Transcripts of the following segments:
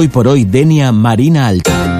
Hoy por hoy, Denia Marina Alta.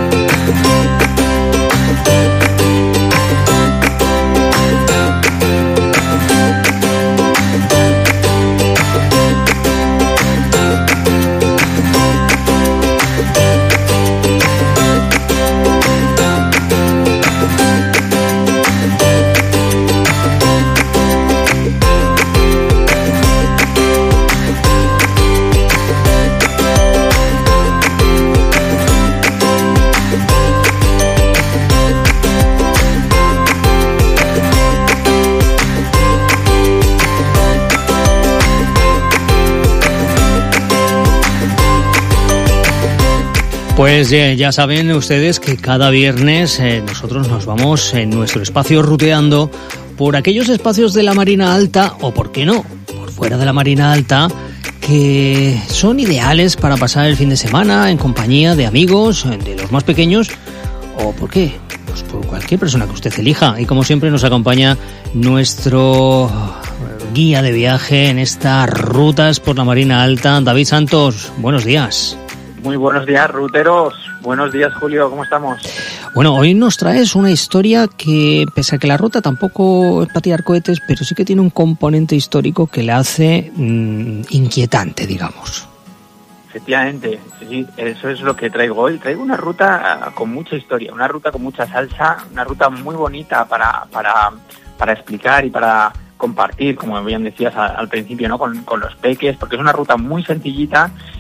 Pues ya saben ustedes que cada viernes nosotros nos vamos en nuestro espacio ruteando por aquellos espacios de la Marina Alta, o por qué no, por fuera de la Marina Alta, que son ideales para pasar el fin de semana en compañía de amigos, de los más pequeños, o por qué, pues por cualquier persona que usted elija. Y como siempre nos acompaña nuestro guía de viaje en estas rutas por la Marina Alta, David Santos. Buenos días. Muy buenos días, ruteros. Buenos días, Julio. ¿Cómo estamos? Bueno, hoy nos traes una historia que, pese a que la ruta tampoco es para tirar cohetes, pero sí que tiene un componente histórico que la hace inquietante, digamos. Efectivamente, sí, eso es lo que traigo hoy. Traigo una ruta con mucha historia, una ruta con mucha salsa, una ruta muy bonita para explicar y para compartir, como bien decías al principio, ¿no? Con los peques, porque es una ruta muy sencillita